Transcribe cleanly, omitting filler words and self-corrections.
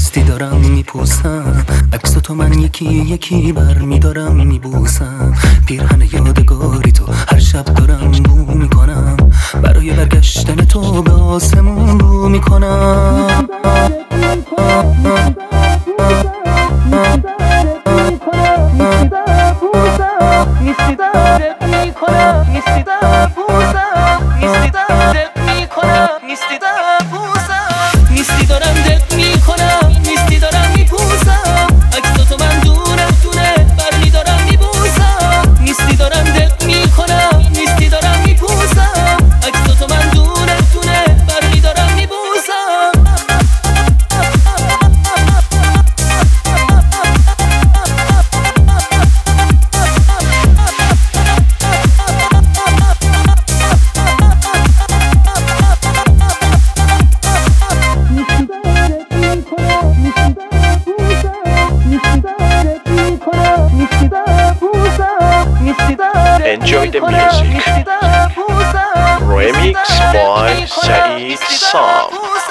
نیستی دارم میپوسم، عکس تو من یکی یکی بر میدارم میبوسم. پیرهن یادگاری تو هر شب دارم بو میکنم، برای برگشتن تو به آسمون رو میکنم. نیستی دارم دق میکنم، نیستی دارم میپوسم، عکس تو من دونه دونه بر میدارم میبوسم. نیستی دارم دق میکنم، نیستی دارم میپوسم، عکس تو من دونه دونه بر میدارم میبوسم. Enjoy the music. Remix by Saeed Sam.